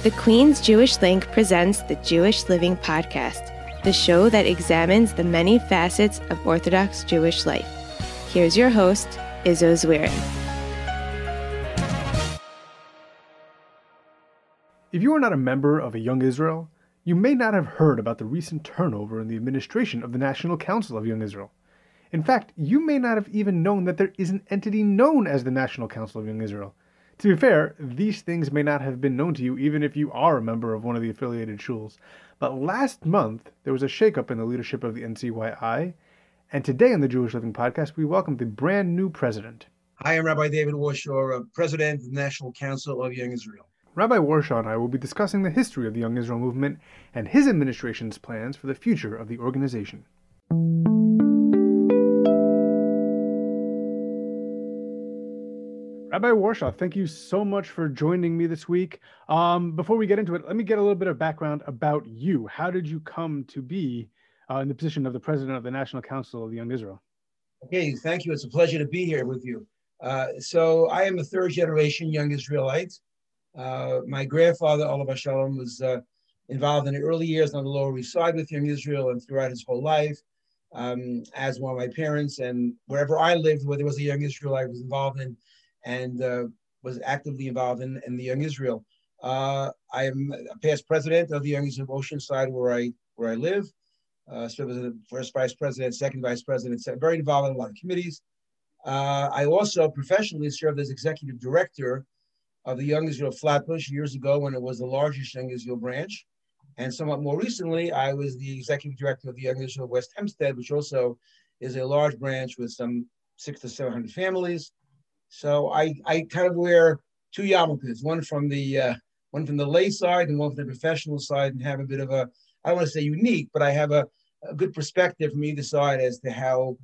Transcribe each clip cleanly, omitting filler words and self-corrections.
The Queen's Jewish Link presents the Jewish Living Podcast, the show that examines the many facets of Orthodox Jewish life. Here's your host, Izzo Zwirin. If you are not a member of a Young Israel, you may not have heard about the recent turnover in the administration of the National Council of Young Israel. In fact, you may not have even known that there is an entity known as the National Council of Young Israel. To be fair, these things may not have been known to you even if you are a member of one of the affiliated shuls. But last month, there was a shakeup in the leadership of the NCYI, and today on the Jewish Living Podcast, we welcome the brand new president. Hi, I'm Rabbi David Warshaw, President of the National Council of Young Israel. Rabbi Warshaw and I will be discussing the history of the Young Israel movement and his administration's plans for the future of the organization. Rabbi Warshaw, thank you so much for joining me this week. Before we get into it, let me get a little bit of background about you. How did you come to be in the position of the president of the National Council of the Young Israel? Okay, thank you. It's a pleasure to be here with you. So I am a third generation Young Israelite. My grandfather, Olav Shalom, was involved in the early years on the Lower East Side with Young Israel and throughout his whole life, as one of my parents. And wherever I lived, where there was a Young Israel, I was involved in and was actively involved in the Young Israel. I am a past president of the Young Israel Oceanside, where I live. Served as the first vice president, second vice president, very involved in a lot of committees. I also professionally served as executive director of the Young Israel Flatbush years ago when it was the largest Young Israel branch. And somewhat more recently, I was the executive director of the Young Israel West Hempstead, which also is a large branch with some 600 to 700 families. So I kind of wear two yarmulkes, one from the lay side and one from the professional side, and have a bit of a, I don't want to say unique, but I have a good perspective from either side as to how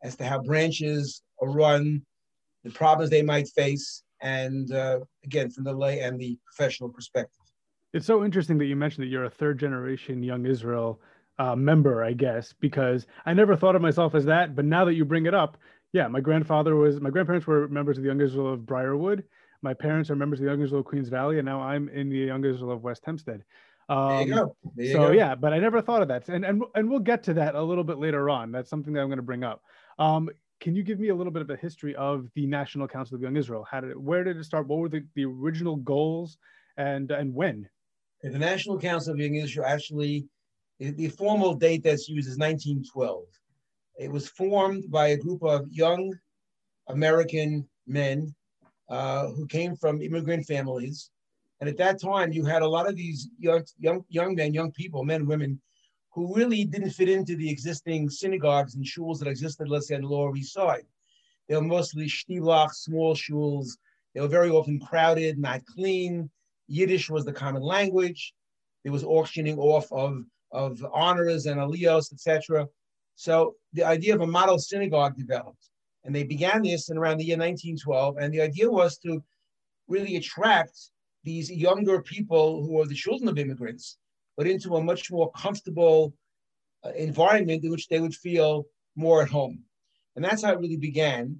branches are run, the problems they might face, and again, from the lay and the professional perspective. It's so interesting that you mentioned that you're a third generation Young Israel member, I guess, because I never thought of myself as that, but now that you bring it up, yeah, my grandparents were members of the Young Israel of Briarwood. My parents are members of the Young Israel of Queens Valley, and now I'm in the Young Israel of West Hempstead. There you go. Yeah, but I never thought of that. And we'll get to that a little bit later on. That's something that I'm going to bring up. Can you give me a little bit of a history of the National Council of Young Israel? Where did it start? What were the original goals and when? The National Council of Young Israel, actually, the formal date that's used is 1912. It was formed by a group of young American men who came from immigrant families. And at that time, you had a lot of these young men, young people, men and women, who really didn't fit into the existing synagogues and shuls that existed, let's say, on the Lower East Side. They were mostly shtilach, small shuls. They were very often crowded, not clean. Yiddish was the common language. There was auctioning off of honors and aliyos, etc. So the idea of a model synagogue developed. And they began this in around the year 1912. And the idea was to really attract these younger people who are the children of immigrants, but into a much more comfortable environment in which they would feel more at home. And that's how it really began.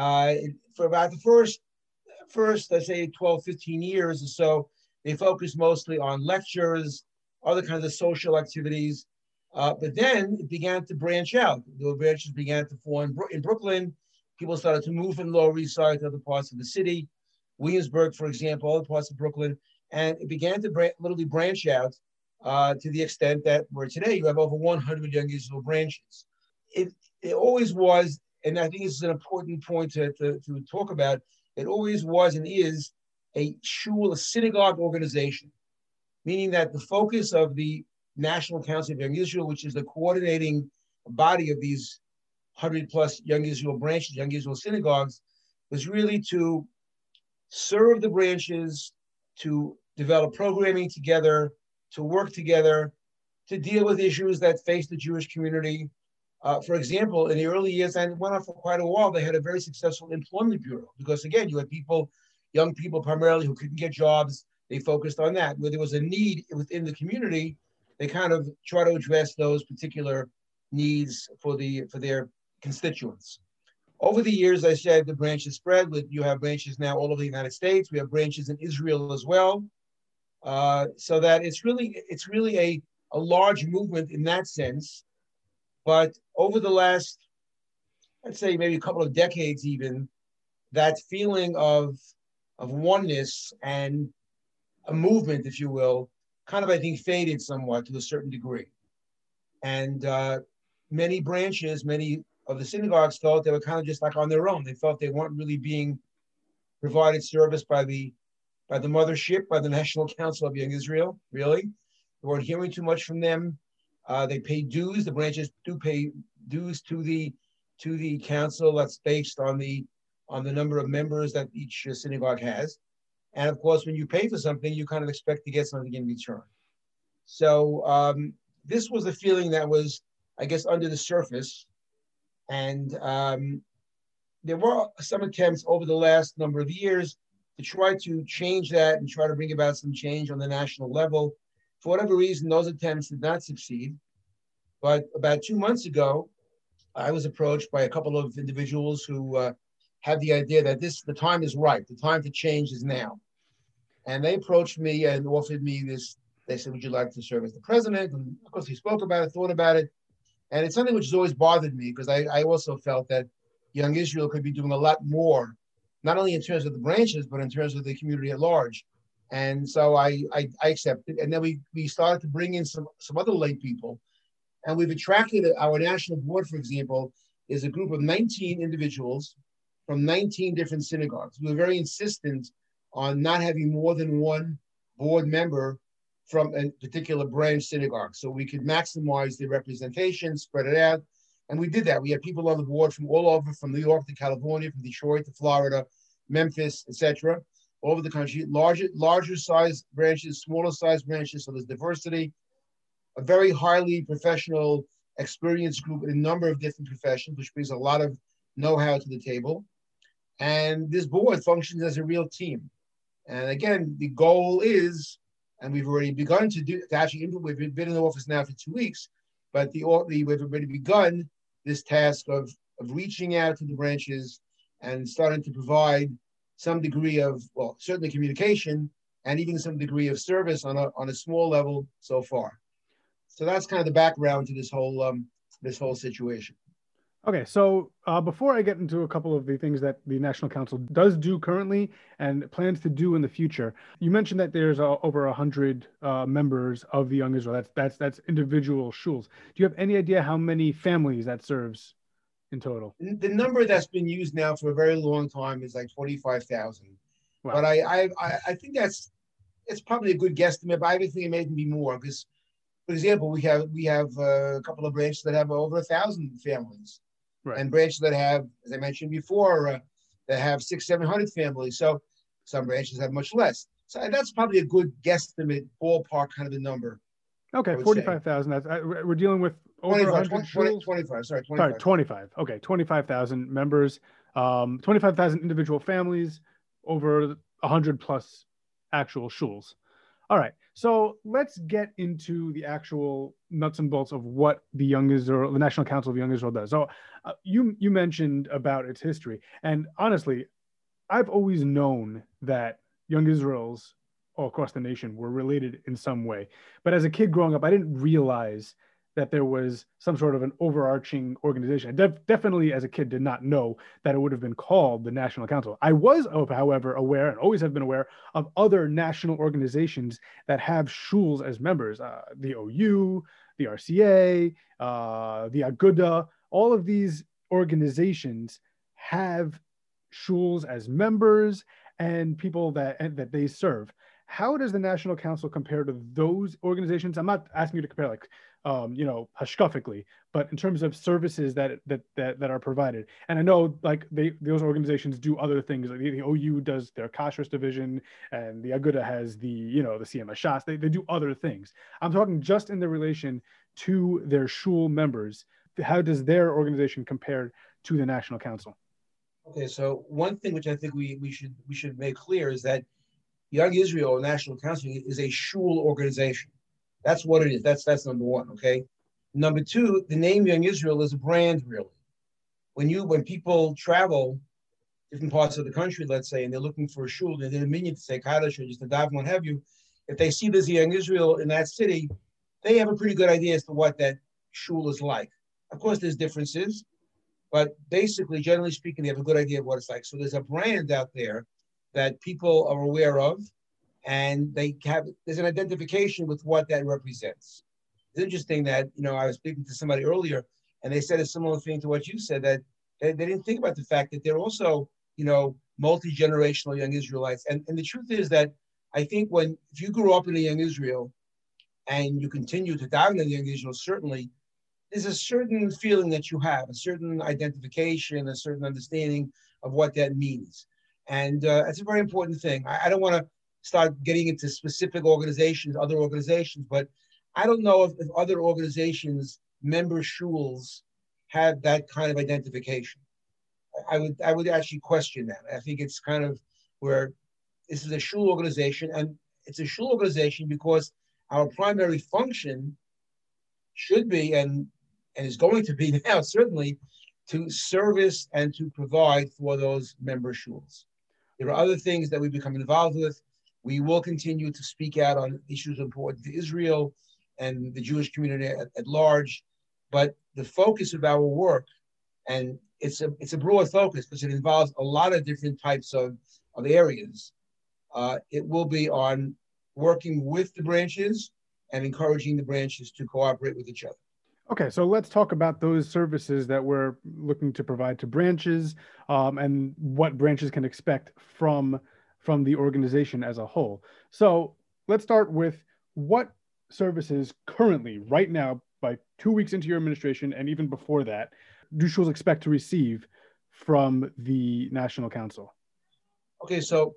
For about the first, let's say 12, 15 years or so, they focused mostly on lectures, other kinds of social activities. But then it began to branch out. The branches began to form in Brooklyn. People started to move from the Lower East Side to other parts of the city. Williamsburg, for example, other parts of Brooklyn. And it began to literally branch out to the extent that where today you have over 100 Young Israel branches. It always was, and I think this is an important point to talk about, it always was and is a shul, a synagogue organization, meaning that the focus of the National Council of Young Israel, which is the coordinating body of these 100 plus Young Israel branches, Young Israel synagogues, was really to serve the branches, to develop programming together, to work together, to deal with issues that face the Jewish community. For example, in the early years, and it went on for quite a while, they had a very successful employment bureau because, again, you had people, young people primarily, who couldn't get jobs. They focused on that. Where there was a need within the community, they kind of try to address those particular needs for their constituents. Over the years, I said the branches spread. You have branches now all over the United States. We have branches in Israel as well. So that it's really a large movement in that sense. But over the last, I'd say maybe a couple of decades even, that feeling of oneness and a movement, if you will, kind of, I think, faded somewhat to a certain degree. And many branches, many of the synagogues felt they were kind of just like on their own. They felt they weren't really being provided service by the mothership, by the National Council of Young Israel, really. They weren't hearing too much from them. They pay dues. The branches do pay dues to the council. That's based on the number of members that each synagogue has. And of course, when you pay for something, you kind of expect to get something in return. So this was a feeling that was, I guess, under the surface. And there were some attempts over the last number of years to try to change that and try to bring about some change on the national level. For whatever reason, those attempts did not succeed. But about 2 months ago, I was approached by a couple of individuals who had the idea that the time is right. The time to change is now. And they approached me and offered me this. They said, would you like to serve as the president? And of course, we spoke about it, thought about it. And it's something which has always bothered me because I also felt that Young Israel could be doing a lot more, not only in terms of the branches, but in terms of the community at large. And so I accepted. And then we started to bring in some other lay people. And we've attracted our national board, for example, is a group of 19 individuals from 19 different synagogues. We were very insistent on not having more than one board member from a particular branch synagogue, so we could maximize the representation, spread it out. And we did that. We had people on the board from all over, from New York to California, from Detroit to Florida, Memphis, etc., all over the country. Larger size branches, smaller size branches, so there's diversity. A very highly professional, experienced group in a number of different professions, which brings a lot of know-how to the table. And this board functions as a real team. And again, the goal is, and we've already begun to actually implement. We've been in the office now for 2 weeks, but we've already begun this task of reaching out to the branches and starting to provide some degree of, well, certainly communication and even some degree of service on a small level so far. So that's kind of the background to this whole situation. Okay, so before I get into a couple of the things that the National Council does do currently and plans to do in the future, you mentioned that there's over 100 members of the Young Israel. That's individual shuls. Do you have any idea how many families that serves in total? The number that's been used now for a very long time is like 25,000. Wow. But I think it's probably a good guesstimate, but I think it may even be more because, for example, we have a couple of branches that have over 1,000 families. Right. And branches that have, as I mentioned before, that have 600-700 families. So some branches have much less. So that's probably a good guesstimate, ballpark kind of a number. Okay, 45,000. We're dealing with over 100 25. Sorry, 25. Sorry, 25. Okay, 25,000 members, 25,000 individual families, over 100 plus actual shuls. All right, so let's get into the actual nuts and bolts of what the National Council of Young Israel does. So you mentioned about its history, and honestly, I've always known that Young Israels all across the nation were related in some way. But as a kid growing up, I didn't realize that there was some sort of an overarching organization. I definitely, as a kid, did not know that it would have been called the National Council. I was, however, aware and always have been aware of other national organizations that have shuls as members, the OU, the RCA, the Aguda. All of these organizations have shuls as members and people that they serve. How does the National Council compare to those organizations? I'm not asking you to compare like, hashkafically, but in terms of services that are provided. And I know like those organizations do other things. Like the OU does their kashrus division, and the Aguda has the CMS Shas. They do other things. I'm talking just in the relation to their shul members. How does their organization compare to the National Council? Okay, so one thing which I think we should make clear is that Young Israel National Council is a shul organization. That's what it is. That's number one. Okay. Number two, the name Young Israel is a brand, really. When people travel different parts of the country, let's say, and they're looking for a shul, they're in a minyan to say Kaddish or just a daven, what have you, if they see there's a Young Israel in that city, they have a pretty good idea as to what that shul is like. Of course, there's differences, but basically, generally speaking, they have a good idea of what it's like. So there's a brand out there that people are aware of, and there's an identification with what that represents. It's interesting that, I was speaking to somebody earlier, and they said a similar thing to what you said, that they didn't think about the fact that they're also, multi-generational young Israelites. And the truth is that I think if you grew up in a young Israel and you continue to daven in young Israel, certainly there's a certain feeling that you have, a certain identification, a certain understanding of what that means. And it's a very important thing. I don't want to start getting into specific organizations, other organizations, but I don't know if other organizations, member shuls, have that kind of identification. I would actually question that. I think it's kind of where this is a shul organization, and it's a shul organization because our primary function should be, and is going to be now certainly, to service and to provide for those member shuls. There are other things that we become involved with. We will continue to speak out on issues important to Israel and the Jewish community at large, but the focus of our work, and it's a broad focus because it involves a lot of different types of areas. It will be on working with the branches and encouraging the branches to cooperate with each other. Okay, so let's talk about those services that we're looking to provide to branches, and what branches can expect from the organization as a whole. So let's start with what services currently, right now, by 2 weeks into your administration, and even before that, do shuls expect to receive from the National Council? Okay, so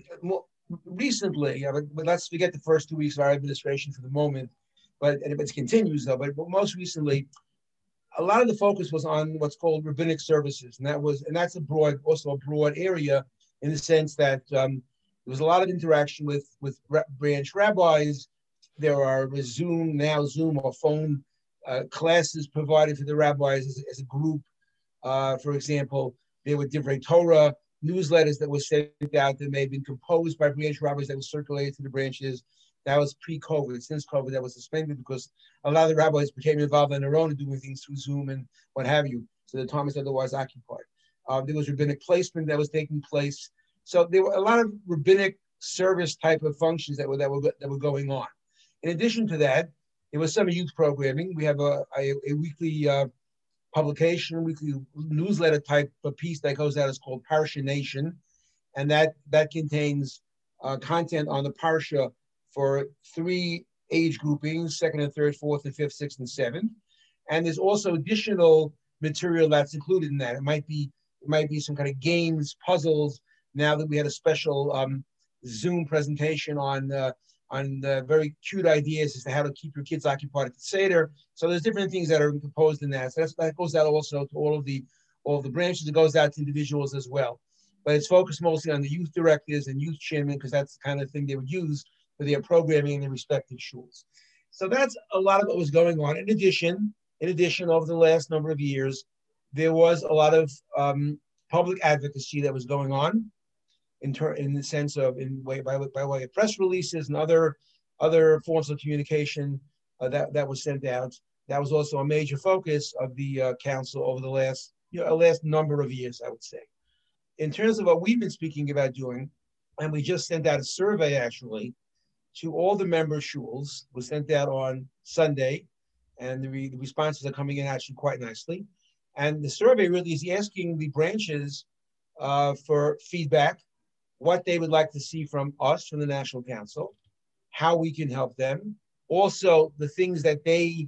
recently, but let's forget the first 2 weeks of our administration for the moment, but it continues though. But most recently, a lot of the focus was on what's called rabbinic services, and that's also a broad area in the sense that there was a lot of interaction with branch rabbis. There are Zoom or phone classes provided to the rabbis as a group. For example, there were Divrei Torah newsletters that were sent out that may have been composed by branch rabbis that was circulated to the branches. That was pre-COVID. Since COVID, that was suspended because a lot of the rabbis became involved on their own and doing things through Zoom and what have you. So the time is otherwise occupied. There was rabbinic placement that was taking place. So there were a lot of rabbinic service type of functions that were going on. In addition to that, there was some youth programming. We have a weekly publication, weekly newsletter type of piece that goes out. It's called Parsha Nation, and that contains content on the Parsha for 3 age groupings: 2nd and 3rd, 4th and 5th, 6th and 7th. And there's also additional material that's included in that. It might be some kind of games, puzzles. Now that we had a special Zoom presentation on very cute ideas as to how to keep your kids occupied at the Seder. So there's different things that are composed in that. So that goes out also to all of the branches. It goes out to individuals as well. But it's focused mostly on the youth directors and youth chairmen because that's the kind of thing they would use for their programming in their respective shuls. So that's a lot of what was going on. In addition, over the last number of years, there was a lot of public advocacy that was going on in the sense of by way of press releases and other forms of communication that was sent out. That was also a major focus of the council over the last number of years, I would say. In terms of what we've been speaking about doing, and we just sent out a survey actually to all the member shuls. Was sent out on Sunday, and the responses are coming in actually quite nicely. And the survey really is asking the branches for feedback, what they would like to see from us, from the National Council, how we can help them. Also, the things that they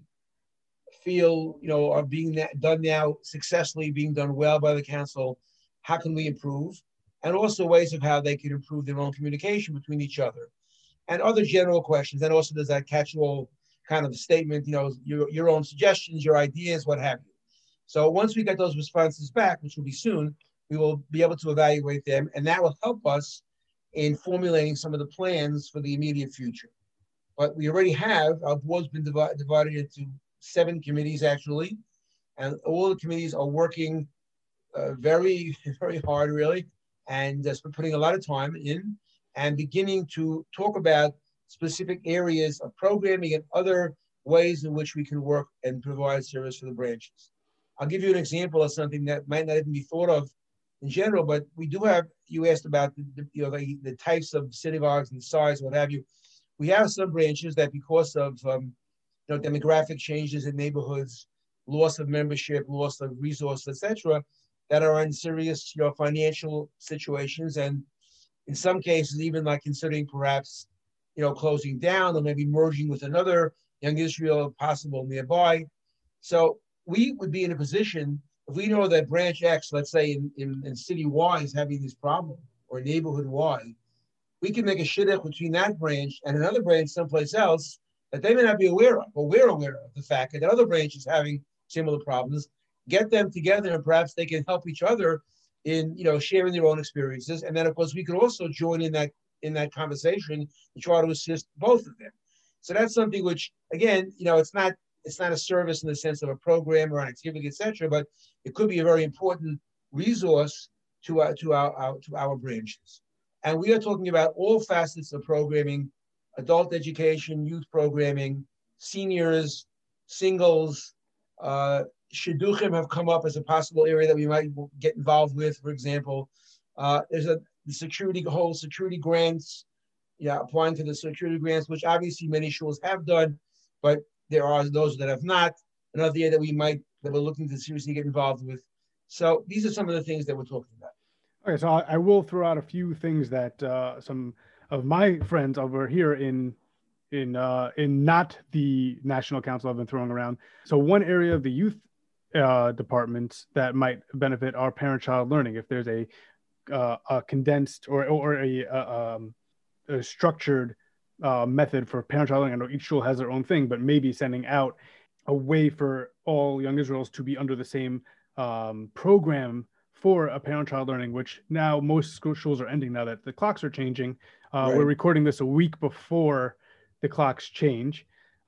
feel are being done now successfully, being done well by the council, how can we improve? And also ways of how they can improve their own communication between each other. And other general questions. And also there's that catch-all kind of statement, your own suggestions, your ideas, what have you. So once we get those responses back, which will be soon, we will be able to evaluate them, and that will help us in formulating some of the plans for the immediate future. But we already have, our board's been divided into 7 committees actually, and all the committees are working very, very hard really, and putting a lot of time in and beginning to talk about specific areas of programming and other ways in which we can work and provide service for the branches. I'll give you an example of something that might not even be thought of in general, but we do have, you asked about the types of synagogues and the size, what have you. We have some branches that because of demographic changes in neighborhoods, loss of membership, loss of resources, etc., that are in serious financial situations, and in some cases even like considering perhaps closing down or maybe merging with another Young Israel possible nearby. So we would be in a position, if we know that branch X, let's say in city Y, is having this problem, or neighborhood Y, we can make a shidduch between that branch and another branch someplace else that they may not be aware of, but we're aware of the fact that other branch is having similar problems. Get them together, and perhaps they can help each other in sharing their own experiences. And then of course we could also join in that conversation and try to assist both of them. So that's something which, again, it's not a service in the sense of a program or an activity, etc., but it could be a very important resource to our branches. And we are talking about all facets of programming: adult education, youth programming, seniors, singles. Shidduchim have come up as a possible area that we might get involved with. For example, there's the whole security grants. Applying to the security grants, which obviously many schools have done, but there are those that have not. Another area that we're looking to seriously get involved with. So these are some of the things that we're talking about. Okay, so I will throw out a few things that some of my friends over here in not the National Council have been throwing around. So one area of the youth departments that might benefit our parent-child learning, if there's a condensed or a structured method for parent-child learning. I know each shul has their own thing, but maybe sending out a way for all Young Israels to be under the same program for a parent-child learning, which now most schools are ending now that the clocks are changing. Right. We're recording this a week before the clocks change.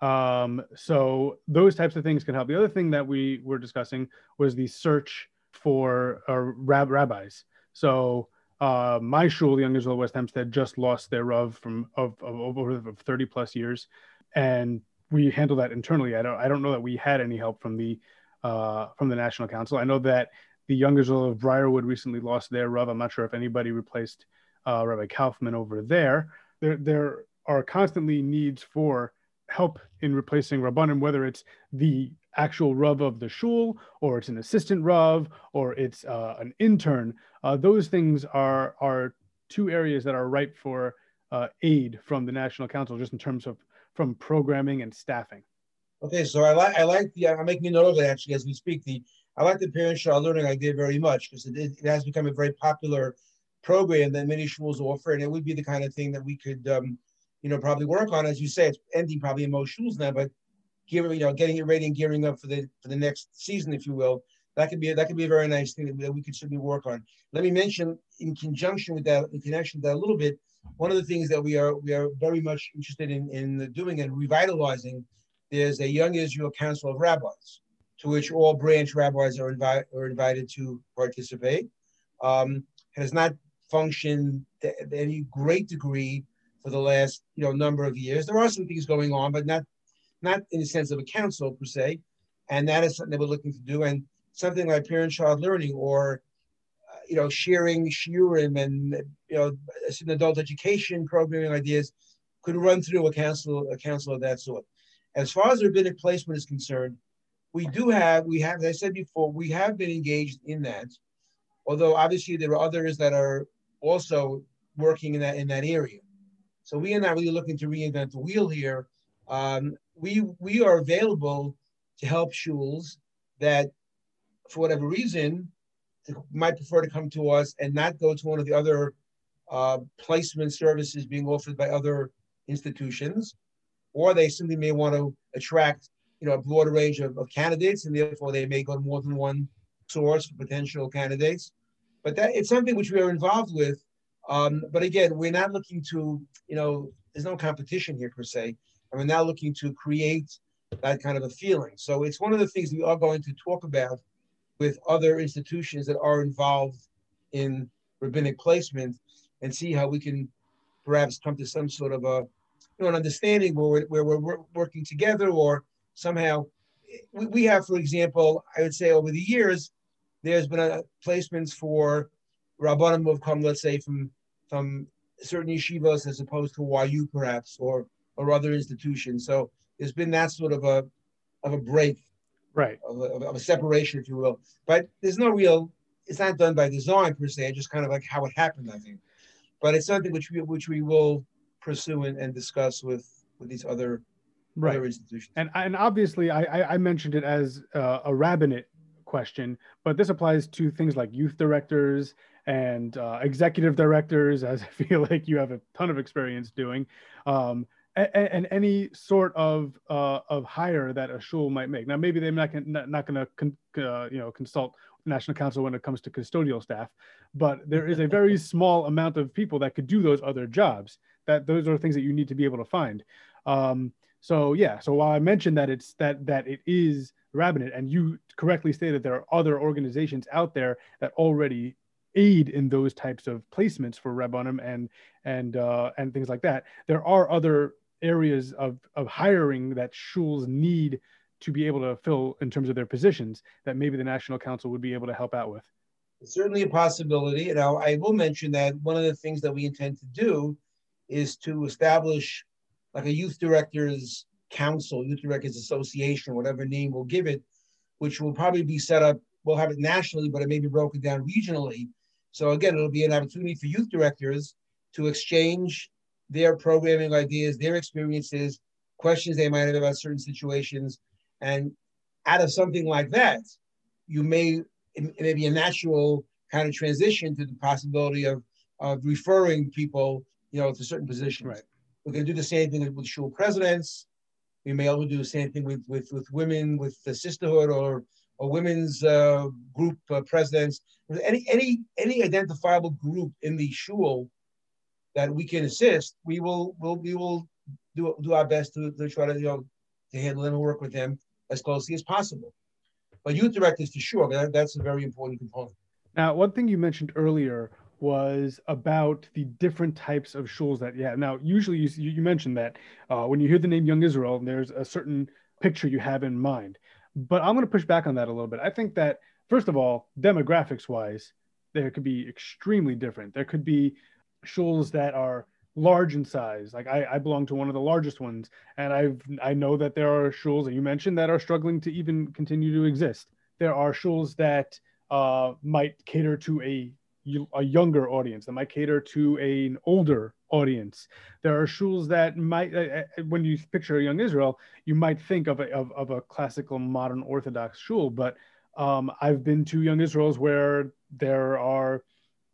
So those types of things can help. The other thing that we were discussing was the search for rabbis. So my shul, Young Israel West Hempstead, just lost their Rav of over 30 plus years, and we handle that internally. I don't know that we had any help from the National Council. I know that the Young Israel of Briarwood recently lost their Rav. I'm not sure if anybody replaced Rabbi Kaufman over there. There are constantly needs for help in replacing Rabbanim, whether it's the actual Rav of the shul, or it's an assistant Rav, or it's an intern. Those things are two areas that are ripe for aid from the National Council, just in terms of from programming and staffing. Okay, so I like I'm making a note of it actually as we speak. I like the parent-child learning idea very much, because it has become a very popular program that many schools offer, and it would be the kind of thing that we could probably work on. As you say, it's ending probably in most schools now, but getting it ready and gearing up for the next season, if you will, that could be a very nice thing that we could certainly work on. Let me mention, in connection with that a little bit, one of the things that we are very much interested in doing and revitalizing. There's a Young Israel Council of Rabbis, to which all branch rabbis are invited to participate. Has not functioned to any great degree for the last number of years. There are some things going on, but not in the sense of a council per se, and that is something that we're looking to do. And something like parent-child learning, or sharing shiurim and adult education programming ideas, could run through a council of that sort. As far as rabbinic placement is concerned, we have, as I said before, we have been engaged in that. Although obviously there are others that are also working in that area. So we are not really looking to reinvent the wheel here. We are available to help shuls that, for whatever reason, might prefer to come to us and not go to one of the other placement services being offered by other institutions, or they simply may want to attract a broader range of candidates, and therefore they may go to more than one source for potential candidates. But that it's something which we are involved with. But again, we're not looking to, there's no competition here per se, and we're not looking to create that kind of a feeling. So it's one of the things we are going to talk about with other institutions that are involved in rabbinic placement, and see how we can perhaps come to some sort of a an understanding where we're working together, or somehow we have, for example, I would say over the years, there's been placements for Rabbanim who have come, let's say, from certain yeshivas as opposed to YU perhaps, or other institutions. So there's been that sort of a break, right, of a separation, if you will. But there's no real. It's not done by design per se. Just kind of like how it happened, I think. But it's something which we will pursue and discuss with these other institutions. And obviously, I mentioned it as a rabbinate question, but this applies to things like youth directors and executive directors, as I feel like you have a ton of experience doing, and any sort of hire that a shul might make. Now, maybe they're not going to consult the National Council when it comes to custodial staff, but there is a very small amount of people that could do those other jobs. Those are things that you need to be able to find. So while I mentioned that it is rabbinate, and you correctly stated there are other organizations out there that already aid in those types of placements for Rabbanim and things like that, there are other areas of hiring that shuls need to be able to fill in terms of their positions that maybe the National Council would be able to help out with. It's certainly a possibility. And I will mention that one of the things that we intend to do is to establish like a youth directors council, youth directors association, whatever name we'll give it, which will probably be set up. We'll have it nationally, but it may be broken down regionally. So again, it'll be an opportunity for youth directors to exchange their programming ideas, their experiences, questions they might have about certain situations. And out of something like that, it may be a natural kind of transition to the possibility of referring people, to certain positions. Right. We're going to do the same thing with shul presidents. We may also do the same thing with women, with the sisterhood or women's group presidents. Any identifiable group in the shul that we can assist, we will do our best to try to handle them and work with them as closely as possible. But youth directors, for sure, that's a very important component. Now, one thing you mentioned earlier was about the different types of shuls that you have. Now, usually you mentioned that when you hear the name Young Israel, there's a certain picture you have in mind. But I'm going to push back on that a little bit. I think that, first of all, demographics-wise, there could be extremely different. There could be shuls that are large in size. Like I belong to one of the largest ones, and I know that there are shuls that you mentioned that are struggling to even continue to exist. There are shuls that might cater to a younger audience, that might cater to an older audience. There are shuls that might, when you picture a Young Israel, you might think of a classical modern Orthodox shul, but I've been to Young Israels where there are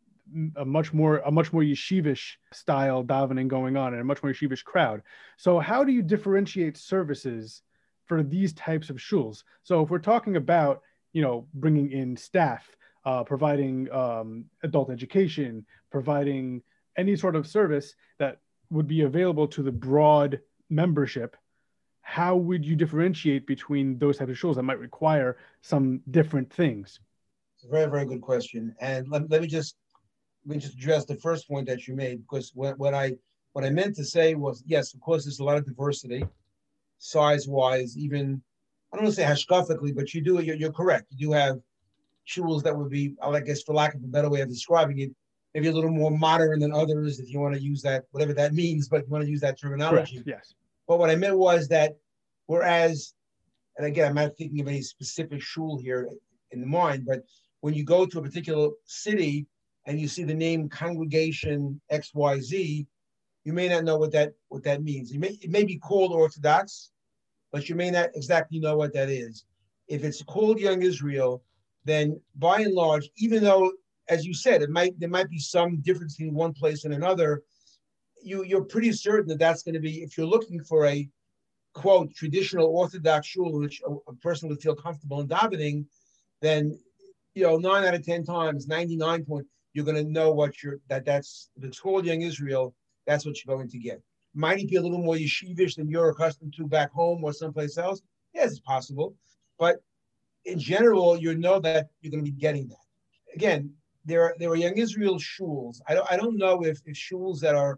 a much more yeshivish style davening going on and a much more yeshivish crowd. So how do you differentiate services for these types of shuls? So if we're talking about, bringing in staff, providing adult education, providing any sort of service that would be available to the broad membership, how would you differentiate between those types of shuls that might require some different things? It's a very, very good question. And let me just address the first point that you made, because what I meant to say was, yes, of course, there's a lot of diversity, size-wise, even, I don't want to say hashkafically, but you're correct. You do have shuls that would be, I guess, for lack of a better way of describing it, maybe a little more modern than others, if you want to use that, whatever that means, but you want to use that terminology. Correct. Yes. But what I meant was that whereas, and again, I'm not thinking of any specific shul here in mind, but when you go to a particular city and you see the name Congregation XYZ, you may not know what that means. It may be called Orthodox, but you may not exactly know what that is. If it's called Young Israel, then by and large, even though, as you said, there might be some difference between one place and another, you're pretty certain that that's going to be, if you're looking for a, quote, traditional Orthodox shul, which a person would feel comfortable in davening, then, 9 out of 10 times, 99 point, you're going to know that's, if it's called Young Israel, that's what you're going to get. Might it be a little more yeshivish than you're accustomed to back home or someplace else? Yes, it's possible. But in general, you know that you're going to be getting that. Again, there are Young Israel shuls. I don't know if shuls that are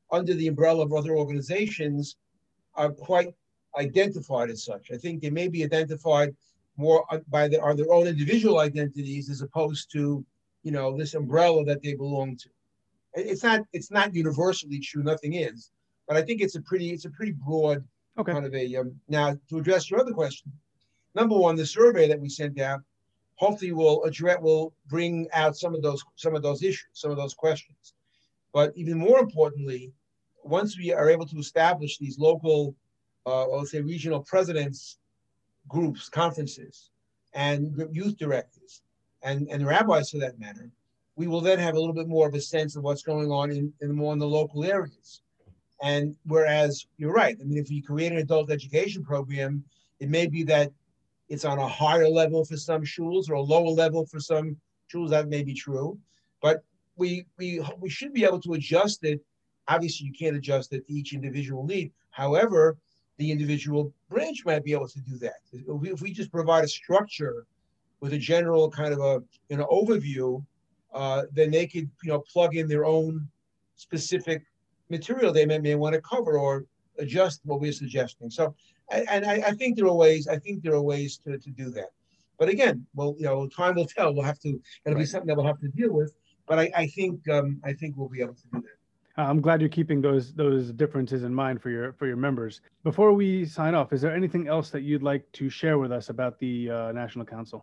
under the umbrella of other organizations are quite identified as such. I think they may be identified more by their own individual identities as opposed to, this umbrella that they belong to. It's not universally true. Nothing is, but I think it's a pretty broad kind of a. Now, to address your other question, number one, the survey that we sent out hopefully will bring out some of those issues, some of those questions. But even more importantly, once we are able to establish these local, let's say regional presidents, groups, conferences, and youth directors, and rabbis for that matter, we will then have a little bit more of a sense of what's going on in the local areas. And whereas you're right, I mean, if you create an adult education program, it may be that it's on a higher level for some shuls or a lower level for some shuls. That may be true, but we should be able to adjust it. Obviously, you can't adjust it to each individual need. However, the individual branch might be able to do that. If we just provide a structure with a general kind of overview, then they could plug in their own specific material they may want to cover or adjust what we're suggesting. So, and I think there are ways. I think there are ways to do that. But again, time will tell. It'll be something that we'll have to deal with. But I think we'll be able to do that. I'm glad you're keeping those differences in mind for your members. Before we sign off, is there anything else that you'd like to share with us about the National Council?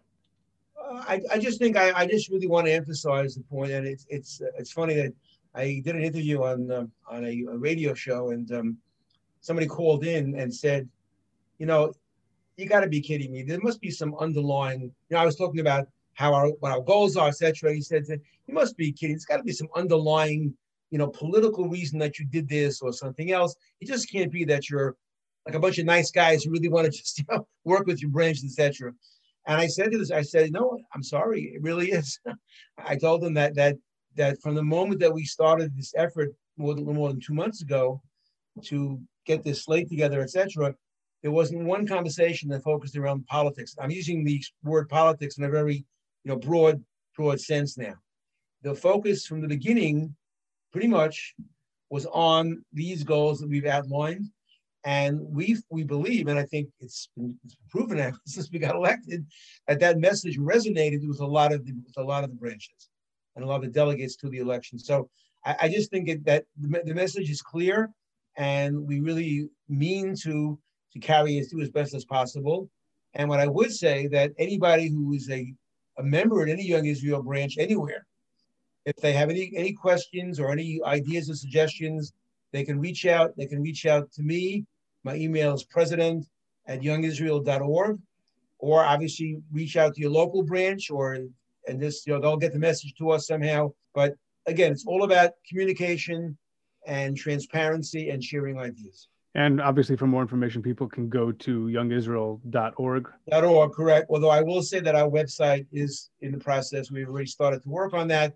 I just think I just really want to emphasize the point, and it's funny that I did an interview on a radio show, and somebody called in and said, you got to be kidding me. There must be some underlying. I was talking about what our goals are, etc. He said, you must be kidding. It's got to be some underlying, political reason that you did this or something else. It just can't be that you're like a bunch of nice guys who really want to just work with your branch, etc. And I said to this, no, I'm sorry, it really is. I told them that from the moment that we started this effort more than 2 months ago to get this slate together, etc., there wasn't one conversation that focused around politics. I'm using the word politics in a very broad sense now. The focus from the beginning pretty much was on these goals that we've outlined. And we believe, and I think it's been proven now since we got elected, that message resonated with a lot of the branches and a lot of the delegates to the election. So I just think that the message is clear, and we really mean to carry it through as best as possible. And what I would say that anybody who is a member in any Young Israel branch anywhere, if they have any questions or any ideas or suggestions, they can reach out. They can reach out to me. My email is president@youngisrael.org, or obviously reach out to your local branch, they'll get the message to us somehow. But again, it's all about communication and transparency and sharing ideas. And obviously, for more information, people can go to youngisrael.org. .org, correct. Although I will say that our website is in the process. We've already started to work on that.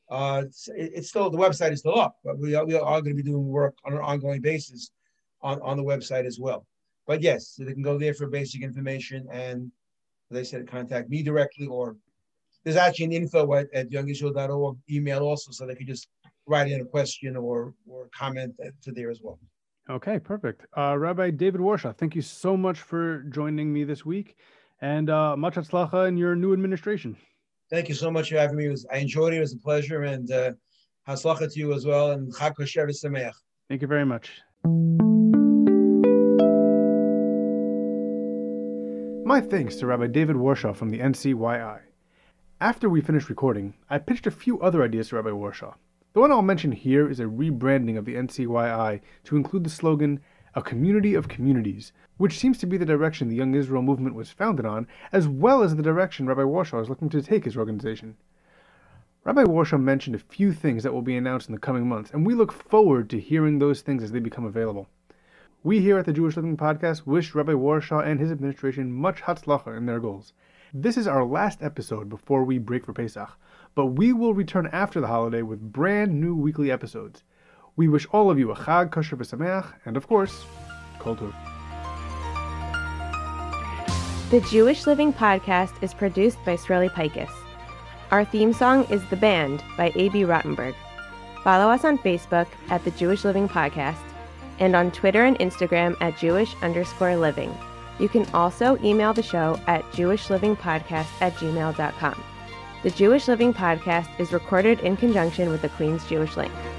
It's still, the website is still up, but we are going to be doing work on an ongoing basis on the website as well. But yes, so they can go there for basic information, and as I said, contact me directly, or there's actually an info at youngisrael.org email also, so they can just write in a question or comment to there as well. Okay, perfect. Rabbi David Warshaw, thank you so much for joining me this week, and much hatzlacha in your new administration. Thank you so much for having me. I enjoyed it. It was a pleasure, and hatzlacha to you as well, and Chag Kosher V'Sameach. Thank you very much. My thanks to Rabbi David Warshaw from the NCYI. After we finished recording, I pitched a few other ideas to Rabbi Warshaw. The one I'll mention here is a rebranding of the NCYI to include the slogan, "A Community of Communities," which seems to be the direction the Young Israel movement was founded on, as well as the direction Rabbi Warshaw is looking to take his organization. Rabbi Warshaw mentioned a few things that will be announced in the coming months, and we look forward to hearing those things as they become available. We here at the Jewish Living Podcast wish Rabbi Warshaw and his administration much hatzlacha in their goals. This is our last episode before we break for Pesach, but we will return after the holiday with brand new weekly episodes. We wish all of you a Chag Kosher V'Sameach, and of course, Kol Tov. The Jewish Living Podcast is produced by Sreli Paikus. Our theme song is The Band by A.B. Rottenberg. Follow us on Facebook at The Jewish Living Podcast and on Twitter and Instagram at Jewish_living. You can also email the show at jewishlivingpodcast@gmail.com. The Jewish Living Podcast is recorded in conjunction with the Queens Jewish Link.